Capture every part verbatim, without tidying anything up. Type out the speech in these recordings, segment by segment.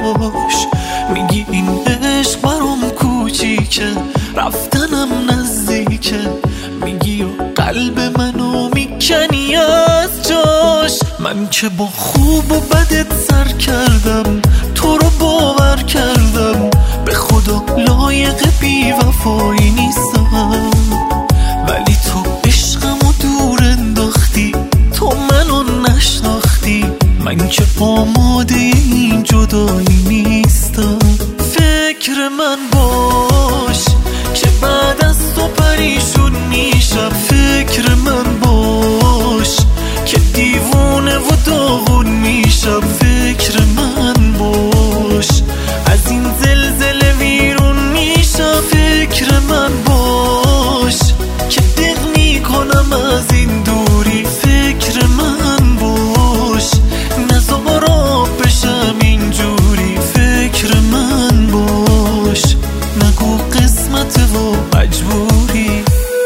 باش. میگی این عشق برام کوچیکه، رفتنم نزدیکه، میگی و قلب منو میکنی از جاش. من که با خوب و بدت سر کردم، تو رو باور کردم، به خدا لایق بی وفایی نیستم. ولی تو عشقمو دور انداختی، تو منو نشناختی، من که آماده این جدایی نیستم. فکر من باش که بعد از تو پریشون میشم، فکر من باش که دیوونه و داغون میشم، فکر من باش از این زلزله ویرون میشم، فکر من باش که دق میکنم از این دوری، فکر من باش نزار آب بشم اینجوری، فکر من باش نگو قسمت و مجبوری.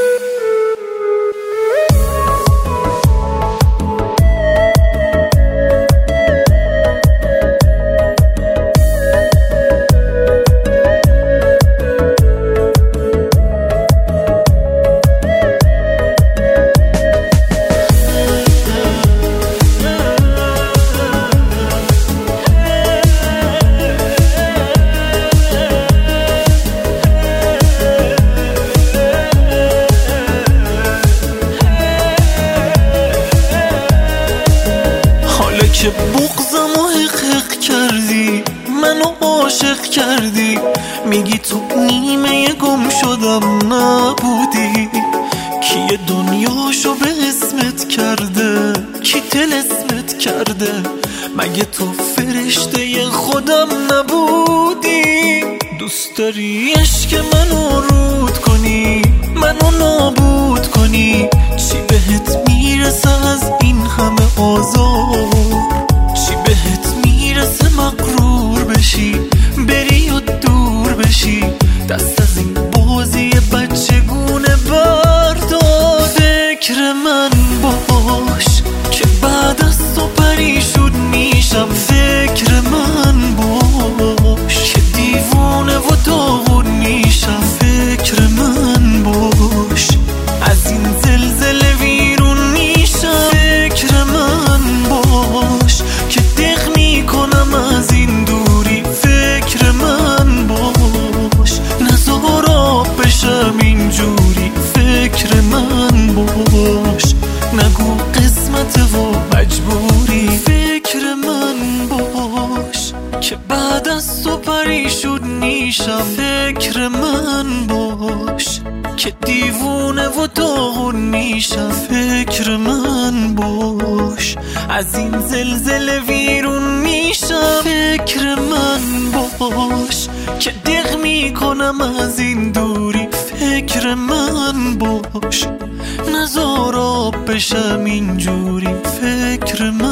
که بغضم و حق کردی، منو عاشق کردی، میگی تو نیمه گم شدم نبودی. کی دنیاشو به اسمت کرده، کی طلسمت کرده، مگه تو فرشته خودم نبودی؟ دوست داری عشق منو رود کنی، منو نابود کنی، چی بهت میرسه از این همه آزار؟ چی بهت میرسه مغرور بشی، بری و دور بشی، دست از این بازی بچگونه بردار. فکر من باش که بعد از تو پریشون میشم، فکر من باش که دیوونه و داغون میشم، فکر من باش از این زلزله ویرون میشم، فکر من باش که دق میکنم از این دوری، فکر من باش نزار آب بشم اینجوری، فکر من باش نگو قسمت و مجبوری. فکر من باش که بعد از تو پریشون میشم، فکر من باش که دیوونه و داغون میشم، فکر من باش از این زلزله ویرون میشم، فکر من باش که دق میکنم از این دوری، فکر من باش نزار آب بشم اینجوری، فکر من